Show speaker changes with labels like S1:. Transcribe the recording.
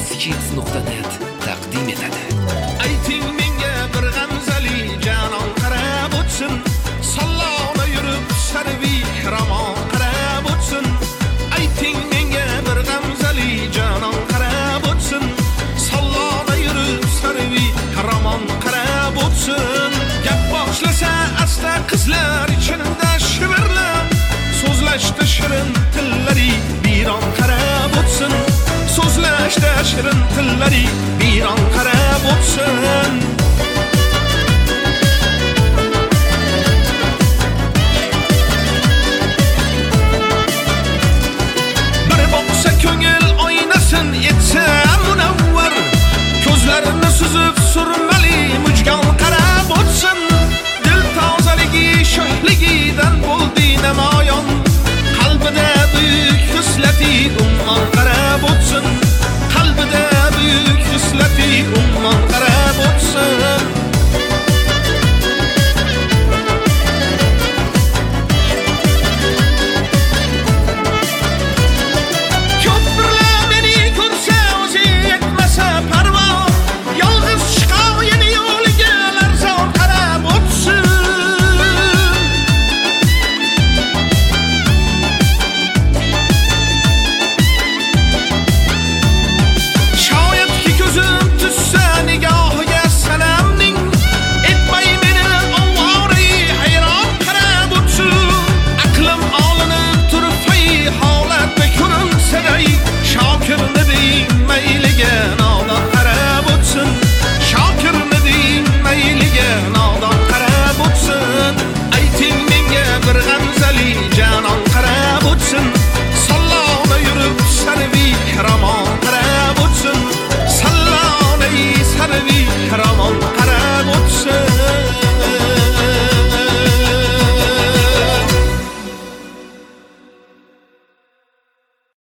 S1: Skits.net taqdim etadi.
S2: Ayting menga bir g'amzali janon qarab o'tsin, sallona yurib sarvi ramon qarab o'tsin. Ayting menga bir g'amzali janon qarab o'tsin, sallona yurib sarvi ramon qarab o'tsin. Gap boshlasa asta qizlar ichida shivirlab, so'zlashda shirin tillari biron qarab o'tsin. So'zlashda shirin tillari biron qarab o'tsin.